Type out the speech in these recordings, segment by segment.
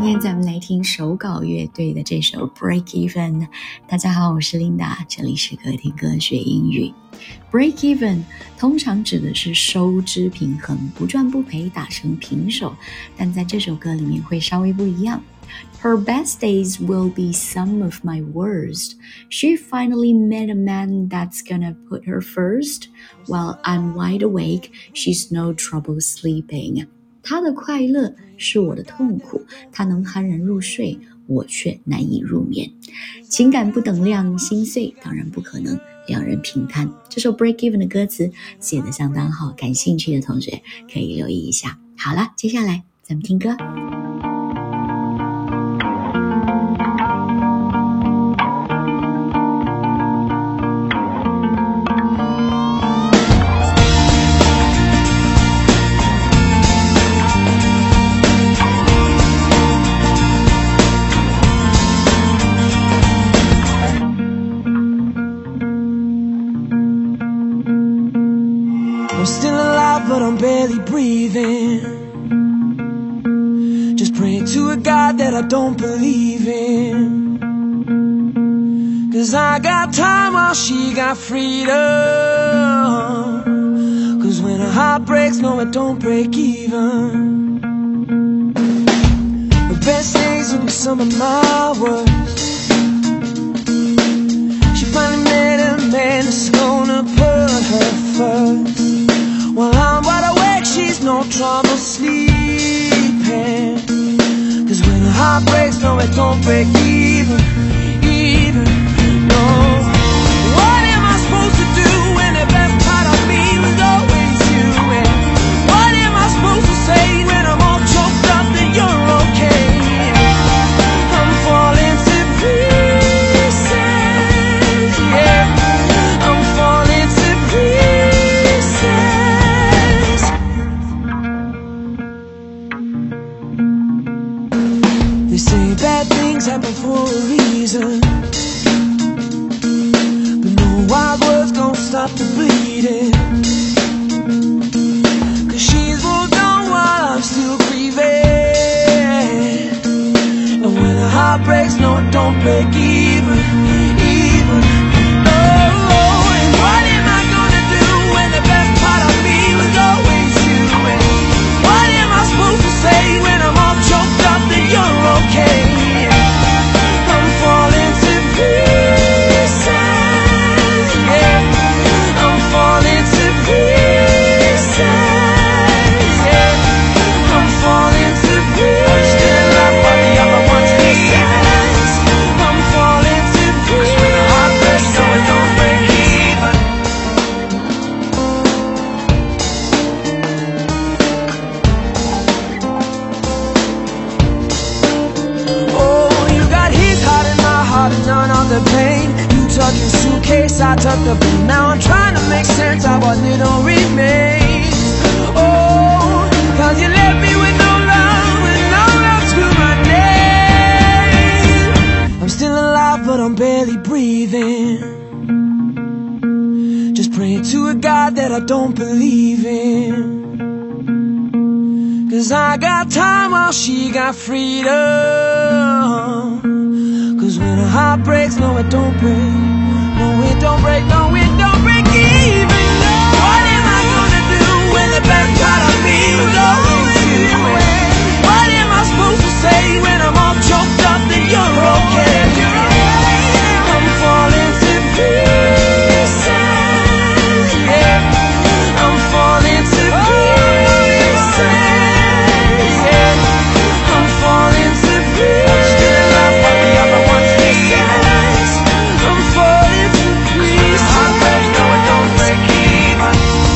天咱们来听手稿乐队的这首 Break Even。 大家好，我是 Linda， 这里是歌听歌学英语。 Break Even 通常指的是收支平衡，不赚不赔，打成平手，但在这首歌里面会稍微不一样。Her best days will be some of my worst. She finally met a man that's gonna put her first. While I'm wide awake, she's no trouble sleeping. 她的快乐是我的痛苦，她能酣然入睡，我却难以入眠。情感不等量，心碎当然不可能，两人平摊。这首 Break Even 的歌词写得相当好，感兴趣的同学可以留意一下。好了，接下来咱们听歌。 I'm still alive, but I'm barely breathing. Just praying to a God that I don't believe in. 'Cause I got time while she got freedom. 'Cause when a heart breaks, no it don't break even. The best days will be some of my worst. She finally met a man that's gonna put her first. While I'm wide awake, she's no trouble sleeping. 'Cause when a heart breaks, no it don't break even, no. What am I supposed to do when the best part of me was always you? And what am I supposed to say when I'm all choked up that you're okay? I'm falling to pieces, yeah. I'm falling to pieces. They say bad things happen for a reason, but no wild words gon' stop the bleeding. 'Cause she's moved on while I'm still grieving. And when a heart breaks, no it don't break even, no. And what am I gonna do when the best part of me was always you? And what am I supposed to say when I'm all choked up that you're okay? I'm falling to pieces, yeah. I'm falling to pieces, yeah. I'm falling to pieces. Still alive while the other one's missing. I'm falling to pieces. 'Cause when a heart breaks, no it don't break even. Oh, you got his heart and my heart and none of the pain. You tuck your suitcase, I tuck the blue. Now I'm trying to make sense of what little remains. Oh, 'cause you left me with no love to my name. I'm still alive, but I'm barely breathing. Just praying to a God that I don't believe in. 'Cause I got time while she got freedom. 'Cause when a heart breaks, no it don't break, no it don't break, no it don't break even, no. What am I gonna do when the best part of me was always you? And what am I supposed to say when I'm all choked up that you're okay? I'm falling to pieces, yeah. I'm falling to pieces, yeah. I'm falling to pieces. Still alive while the other one's missing. I'm falling to pieces. Heart breaks, no it don't break even.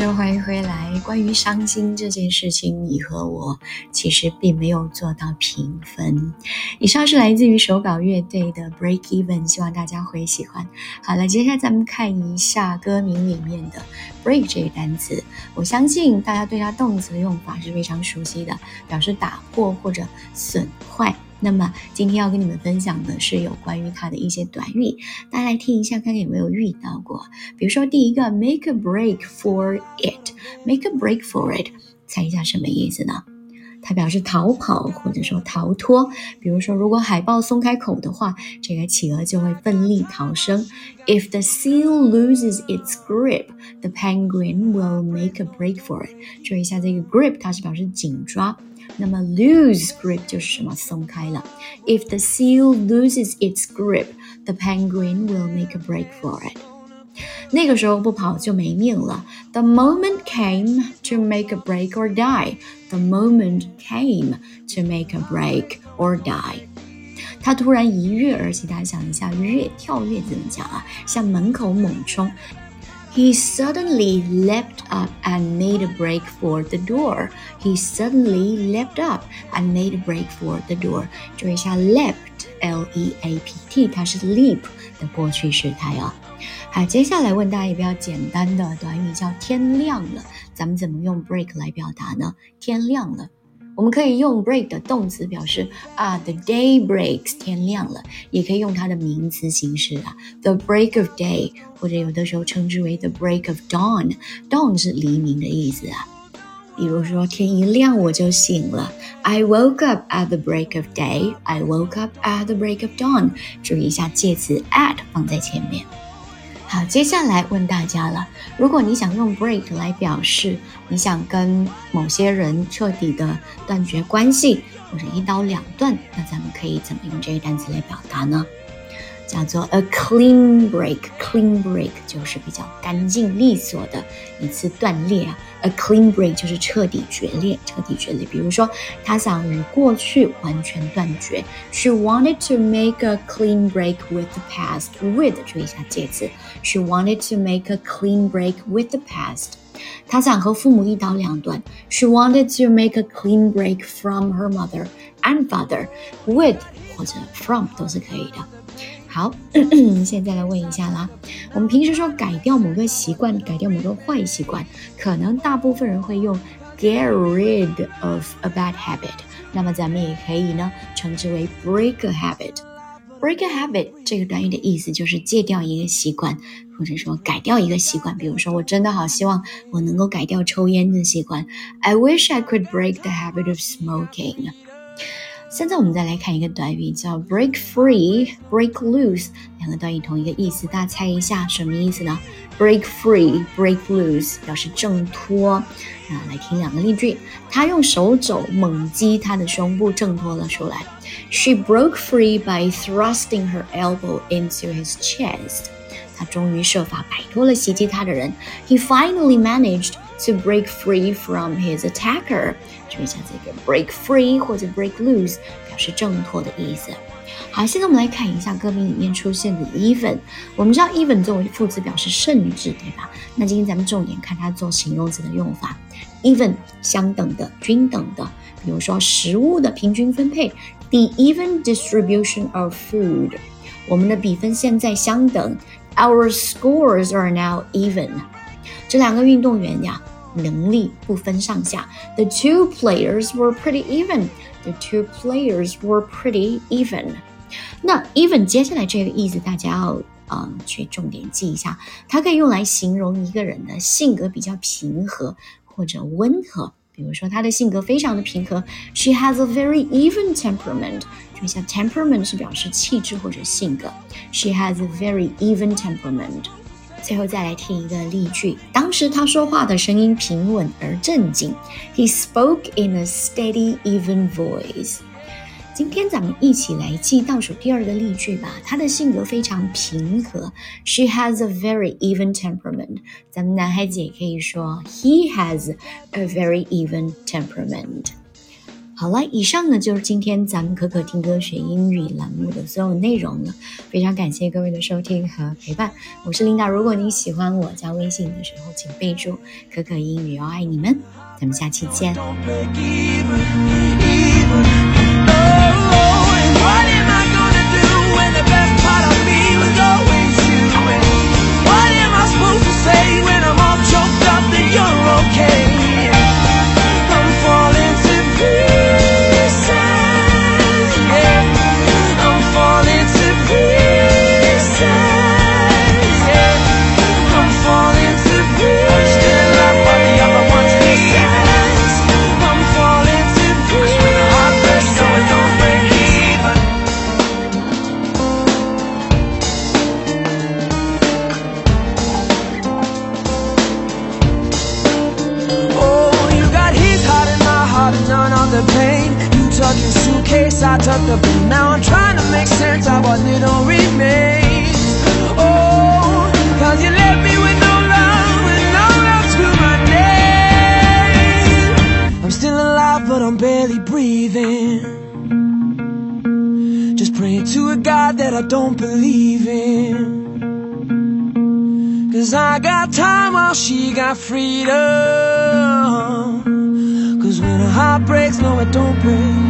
的欢迎回来。关于伤心这件事情，你和我其实并没有做到平分。以上是来自于手稿乐队的 Break Even， 希望大家会喜欢。好了，接下来咱们看一下歌名里面的 Break 这个单词。我相信大家对它动词的用法是非常熟悉的，表示打破或者损坏。那么今天要跟你们分享的是有关于它的一些短语，大家来听一下看看有没有遇到过。比如说第一个 make a break for it， make a break for it， 猜一下什么意思呢？它表示逃跑或者说逃脱。比如说如果海豹松开口的话，这个企鹅就会奋力逃生。 If the seal loses its grip, the penguin will make a break for it。 注意一下这个 grip 它是表示紧抓，那么 lose grip 就是什么？松开了。 If the seal loses its grip, the penguin will make a break for it。 那个时候不跑就没命了。 The moment came to make a break or die. The moment came to make a break or die。 他突然一跃而起，大家想一下跳跃怎么讲啊？向门口猛冲。He suddenly leapt up and made a break for the door. He suddenly leapt up and made a break for the door. 注意一下 leapt, L-E-A-P-T， 它是 leap 的过去时态哦。好，接下来问大家一个比较简单的短语叫天亮了，咱们怎么用 break 来表达呢？天亮了，我们可以用 break 的动词表示the day breaks， 天亮了，也可以用它的名词形式the break of day， 或者有的时候称之为 the break of dawn， dawn 是黎明的意思啊。比如说天一亮我就醒了， I woke up at the break of day， I woke up at the break of dawn。 注意一下介词 at 放在前面。好，接下来问大家了，如果你想用 break 来表示你想跟某些人彻底的断绝关系，或者一刀两断，那咱们可以怎么用这个单词来表达呢？叫做 a clean break。 clean break 就是比较干净利索的一次断裂啊。A clean break 就是彻底决裂。比如说他想与过去完全断绝。 She wanted to make a clean break with the past. With 注意一下介词。 She wanted to make a clean break with the past。 他想和父母一刀两断。 She wanted to make a clean break from her mother and father。 With 或者 from 都是可以的。好，现在来问一下啦，我们平时说改掉某个习惯，改掉某个坏习惯，可能大部分人会用 get rid of a bad habit， 那么咱们也可以呢称之为 break a habit。 break a habit 这个短语的意思就是戒掉一个习惯，或者说改掉一个习惯。比如说我真的好希望我能够改掉抽烟的习惯， I wish I could break the habit of smoking。现在我们再来看一个短语叫 break free, break loose， 两个短语同一个意思，大家猜一下什么意思呢？ break free, break loose 表示挣脱。来听两个例句，他用手肘猛击他的胸部，挣脱了出来。 She broke free by thrusting her elbow into his chest。 他终于设法摆脱了袭击他的人。 He finally managed to break free from his attacker。 注意一下这个 break free 或者 break loose 表示挣脱的意思。好，现在我们来看一下歌名里面出现的 even。 我们知道 even 作为副词表示甚至，对吧？那今天咱们重点看它做形容词的用法。 even 相等的，均等的，比如说食物的平均分配， the even distribution of food。 我们的比分现在相等， our scores are now even。 这两个运动员呀，能力不分上下。 The two players were pretty even. The two players were pretty even. 那 even 接下来这个意思大家要去重点记一下，它可以用来形容一个人的性格比较平和或者温和。比如说他的性格非常的平和， She has a very even temperament。 注意一下 temperament 是表示气质或者性格， She has a very even temperament。最后再来听一个例句，当时他说话的声音平稳而镇静。 He spoke in a steady, even voice。 今天咱们一起来记倒数第二个例句吧。他的性格非常平和， She has a very even temperament。 咱们男孩子也可以说 He has a very even temperament。 好了，以上呢就是今天咱们可可听歌学英语栏目的所有内容了，非常感谢各位的收听和陪伴，我是琳达。如果你喜欢我，加微信的时候请备注可可英语哦，爱你们，咱们下期见。 I tucked up and now I'm trying to make sense of what little remains. Oh, cause you left me with no love to my name. I'm still alive but I'm barely breathing, just praying to a God that I don't believe in. Cause I got time while she got freedom. Cause when a heart breaks, no it don't break.